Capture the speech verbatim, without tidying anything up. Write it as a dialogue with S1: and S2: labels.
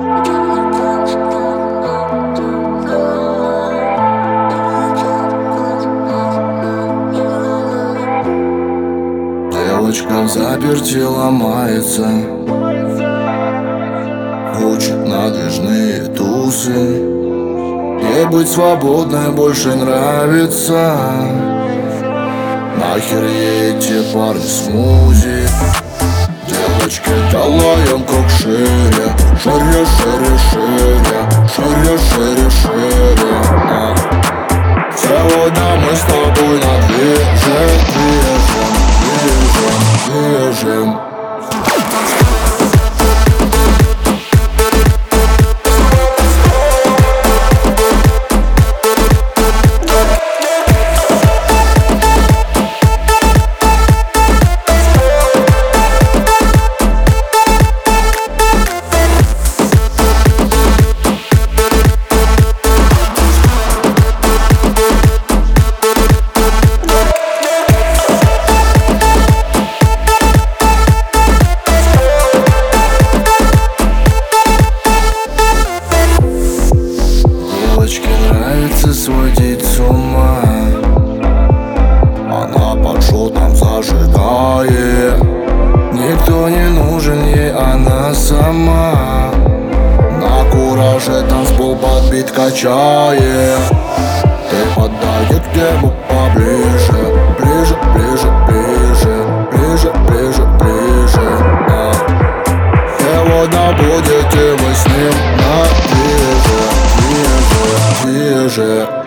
S1: Девочка в заперти ломается, хочет надвижные тусы. Ей быть свободной больше нравится. Нахер ей эти парни смузи. Девочки долаем как шире, шире, шире, шире, шире, шире, шире. А. Сегодня мы с тобой на движе, движем, движем, движем. Девочке нравится сводить с ума. Она под шотом зажигает. Никто не нужен ей, она сама. На кураже танцпол под бит качает. Ты подай к нему поближе, ближе, ближе, ближе, ближе, ближе, ближе. А. Сегодня будете вы с ним на движе, движе, движе.